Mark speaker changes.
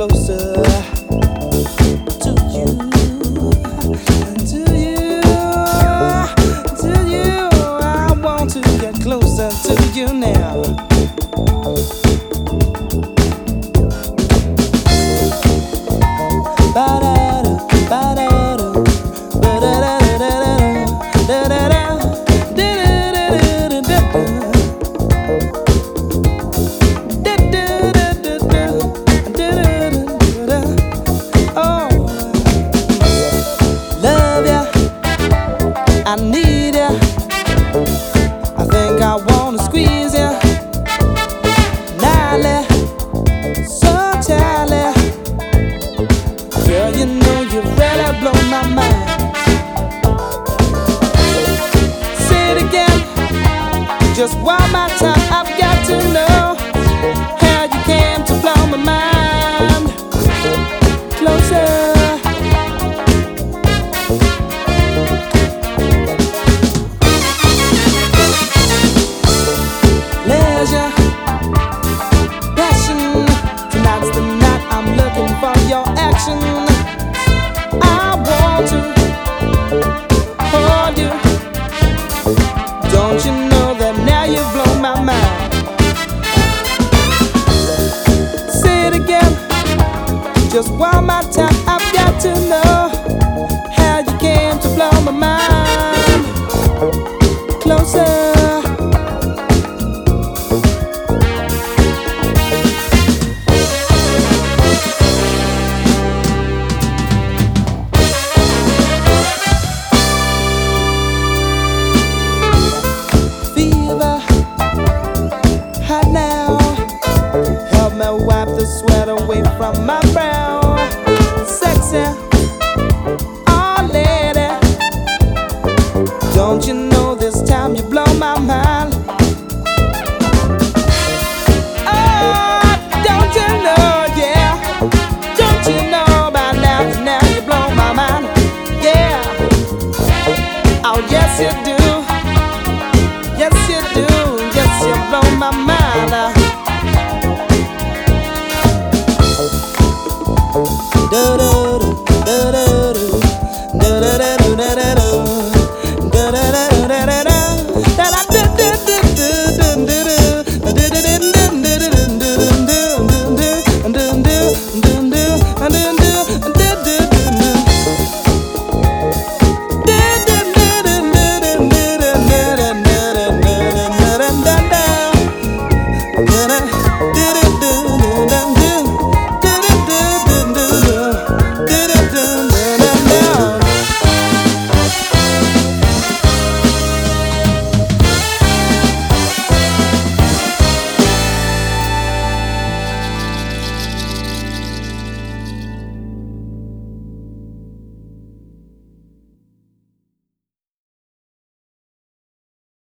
Speaker 1: closer to you, to you, to you. I want to get closer to you now. Ba-da-da, ba-da-da, ba-da-da-da-da-da, da-da-da, da-da-da-da-da-da. I need ya. I think I wanna squeeze ya. Nightly, so tightly. Girl, you know you really blow my mind. Say it again, just one more time. I've got to know how you came to blow my mind. Closer. I want to hold you. Don't you know that now you've blown my mind? Say it again, just one more time. I've got to know how you came to blow my mind. Closer. Wipe the sweat away from my brow. Sexy, oh lady, don't you know this time you blow my mind? Oh, don't you know, yeah, don't you know by now you blow my mind, yeah. Oh yes you do, yes you do, yes you blow my mind.